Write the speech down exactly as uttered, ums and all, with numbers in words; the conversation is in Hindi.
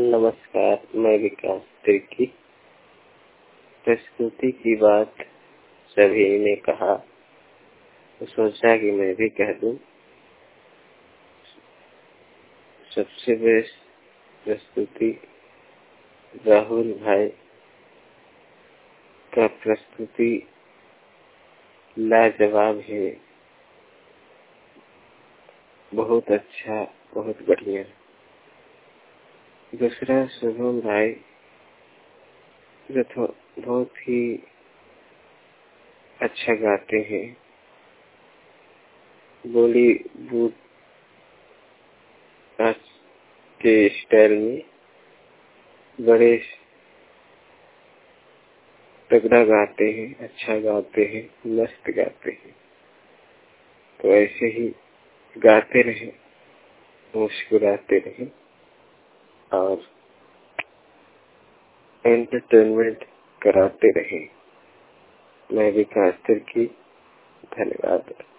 नमस्कार, मैं विकास तिर्की। प्रस्तुति की बात सभी ने कहा तो सोचा कि मैं भी कह दूं। सबसे बेस्ट प्रस्तुति राहुल भाई का प्रस्तुति लाजवाब है, बहुत अच्छा, बहुत बढ़िया। दूसरा शुभम भाई जो बहुत ही अच्छा गाते हैं, बॉलीवुड के स्टाइल में बड़े तगड़ा गाते हैं, अच्छा गाते हैं, मस्त गाते हैं। तो ऐसे ही गाते रहे, मुस्कुराते रहे और एंटरटेनमेंट कराते रहे। मैं विकास तिर्की, धन्यवाद।